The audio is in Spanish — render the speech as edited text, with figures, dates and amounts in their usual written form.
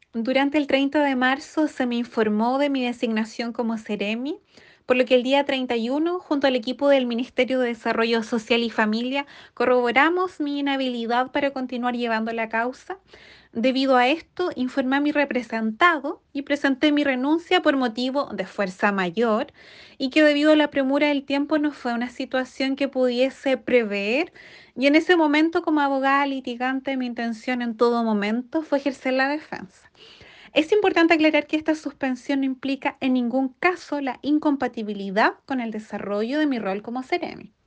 Durante el 30 de marzo se me informó de mi designación como Seremi, por lo que el día 31, junto al equipo del Ministerio de Desarrollo Social y Familia, corroboramos mi inhabilidad para continuar llevando la causa. Debido a esto, informé a mi representado y presenté mi renuncia por motivo de fuerza mayor y que debido a la premura del tiempo no fue una situación que pudiese prever y en ese momento como abogada litigante mi intención en todo momento fue ejercer la defensa. Es importante aclarar que esta suspensión no implica en ningún caso la incompatibilidad con el desarrollo de mi rol como Seremi.